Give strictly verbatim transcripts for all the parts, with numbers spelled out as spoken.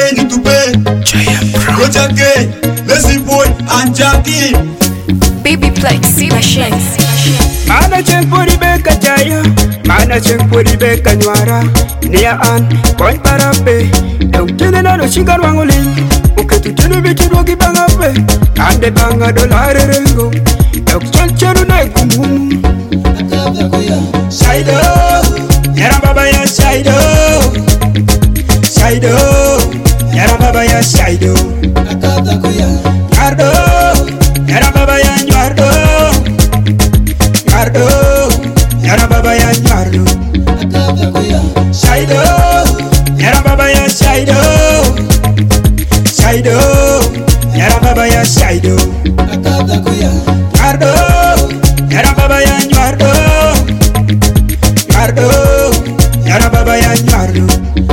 K ni tupe. Roger K, Lazy Boy and Jackie. Baby play, see machines. Mana cheng puri beka jaya, mana cheng puri beka nyara. Nia an, boy parape. Eung chene na no shingar wangolin. Uke tu chene bichi rogi bangape. Ande banga dolare rengo. Eung chel chelu na ikumu. Shaido, yara baba ya Shaido. Shaido, yara baba ya Shaido. Yardo, yara baba ya Yardo. Yardo, yara baba ya Yardo. Shaido, yara baba ya Shaido. Shaido, yara baba ya Shaido. Yardo, yara baba ya Yardo. Yardo, yara baba ya Yardo.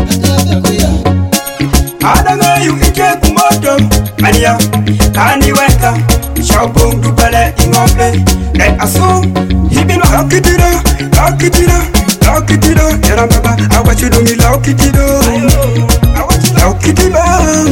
Adanga yu ike kumoto Mania, kani weka Shobung dupele ingombe Let aso, hibino lakitira Lakitira, lakitira Yara baba, awachu dungi lakitira Lakitira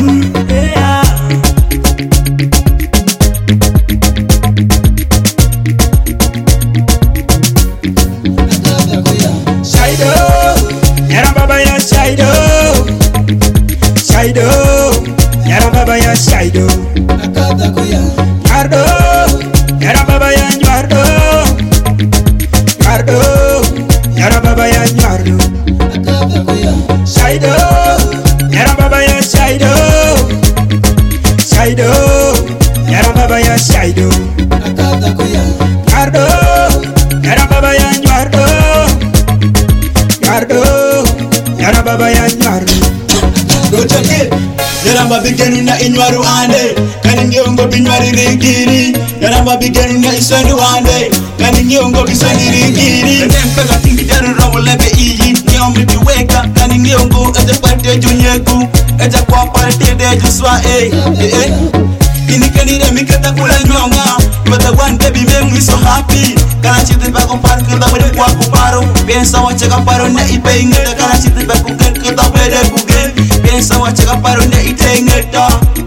Shaido, yara baba ya Shaido. Shaido, yara baba ya Shaido. Yardo, yara baba ya Yardo. Yardo, yara baba ya Yardo. Shaido, yara baba ya Shaido. Shaido, yara baba ya Shaido. Yardo, yara baba ya Yardo. Yardo, yara baba ya Yardo. Roger K, yaramba bigenu na inwaru ande. Kani ngiongo binwari rigiri. Yaramba bigenu na isani wande. Kani ngiongo bisani rigiri. Nempe la tingi jaru rawo lebe iyi. Nyombi biweka. Kani ngiongo eja parte junyegu. Eja kwa parte de juswa eh eh. Kini kani remi kata kula nyonga. But the one baby make me so happy. Kana chiti ba kompar kita bade kwa kuparo. Pensa wache kaparo na ipe ingeta. Kana chiti ba kuken kita bade kuken. Pensa wache kaparo na ite ingeta.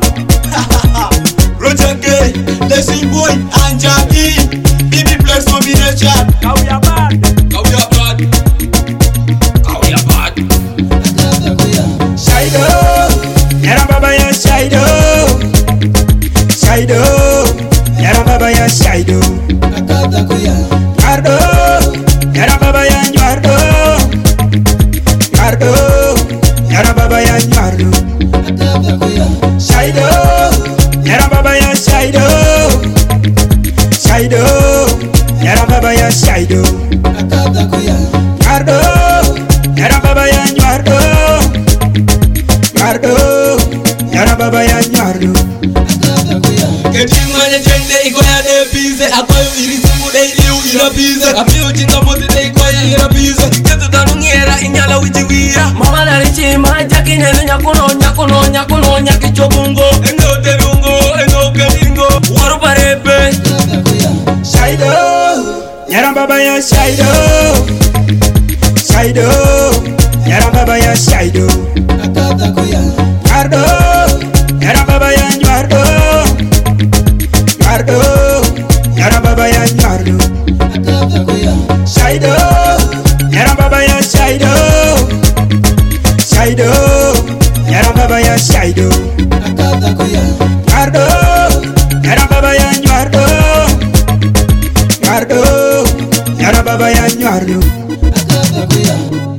Roger K, Lazy Boy and Jackie. Baby flex on me the chat. Kau ya bad, Kau ya bad. Kau ya bad. Shaido, yara baba ya Shaido. Shaido, yara baba ya Shaido. Yardo, yara baba ya Yardo. Yardo, yara baba ya Yardo. Shaido, yara baba ya Shaido. Shaido, yara baba ya Shaido. Yardo, yara baba ya Yardo. Yardo, yara baba ya Yardo. Keting manya jende ikoya de pizza. Akoyo irisimu de liu ina pizza. Apiyo jinga moti de ikoya ina pizza. Ketu tanu ngera inyala wijiwira. Mama na richi ma Jackie nene nyakuno nyakuno nyakuno nyaki chobungo. Eno tebungo, eno kelingo. Waru parepe. Shaido, yara baba ya Shaido. Shaido, yara baba ya Shaido. Yardo, yara baba ya Yardo. Yardo, yara baba ya Yardo. Shaido, yara baba ya Shaido. Shaido, yara baba ya Shaido. Yardo, yara baba ya Yardo. Yardo, yara baba ya Yardo.